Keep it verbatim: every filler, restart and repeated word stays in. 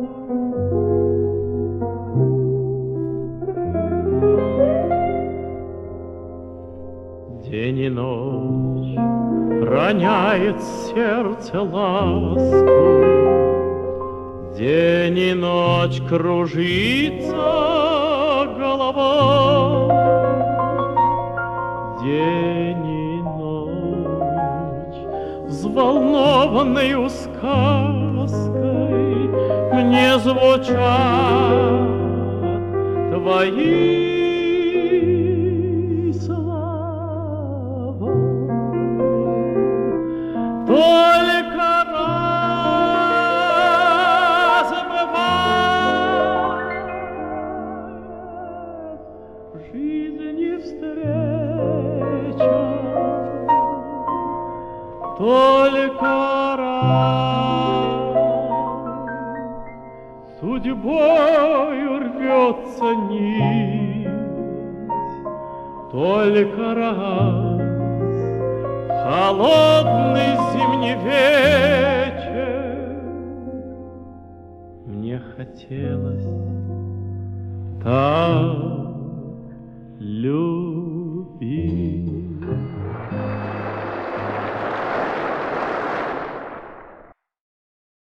День и ночь роняет сердце ласку, день и ночь кружится голова, день и ночь взволнованной сказкой мне звучат твои слова. Только раз бывает в жизни встреча, только раз судьбою рвется нить, только раз холодный зимний вечер мне хотелось так любить.